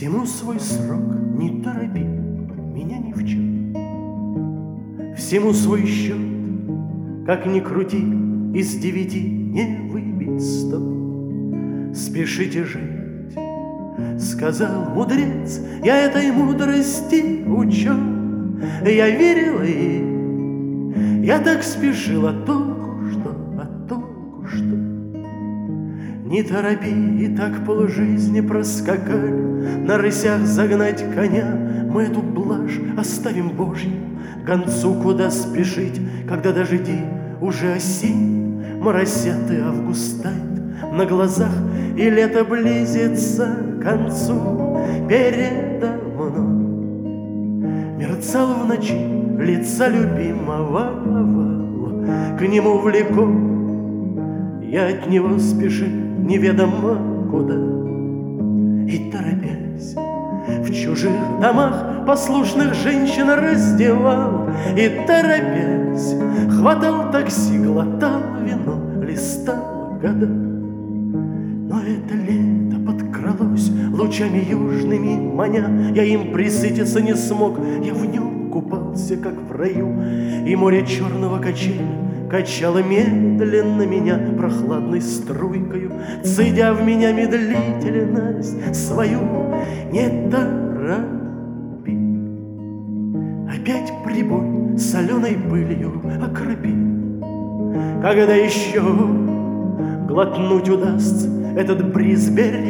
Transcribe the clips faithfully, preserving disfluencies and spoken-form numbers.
Всему свой срок, не торопи меня ни в чем. Всему свой счет, как ни крути, из девяти не выбить сто. Спешите жить, сказал мудрец, я этой мудрости учен. Я верила ей, я так спешил, а толку что, а толку что? Не торопи, и так полжизни проскакали, на рысях загнать коня. Мы эту блажь оставим Божью, к концу куда спешить, когда дожди уже осень, моросят и август тает на глазах, и лето близится к концу. Передо мной мерцал в ночи лица любимого овала. К нему влеком я от него спешил неведомо куда. И торопясь в чужих домах послушных женщин раздевал, и торопясь хватал такси, глотал вино, листал года. Но это лето подкралось лучами южными маня, я им присытиться не смог, я в нем купался, как в раю, и море черного качели качало медленно меня прохладной струйкою, цедя в меня медлительность свою. Не торопи, опять прибой соленой пылью окропи. Когда еще глотнуть удастся этот бриз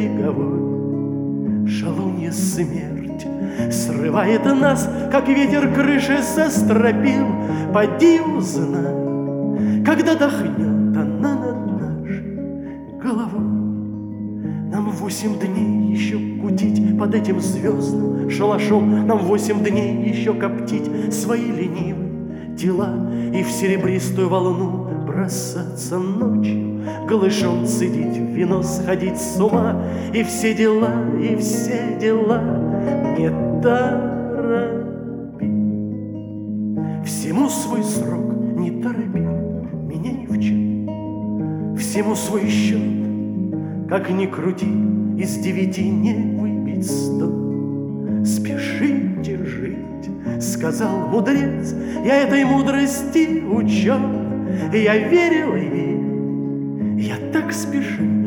береговой, шалунья смерть срывает нас, как ветер крыши со стропил. Поди узнай, когда дохнет она над нашей головой. Нам восемь дней еще кутить под этим звездным шалашом, нам восемь дней еще коптить свои ленивые тела и в серебристую волну бросаться ночью, голышом цедить вино, сходить с ума, и все дела, и все дела. Не торопи, всему свой срок, не торопи меня ни в чем. Всему свой счет, как ни крути, из девяти не выбить сто. Спешите жить, сказал мудрец, я этой мудрости учен. Я верил ей, я так спешил,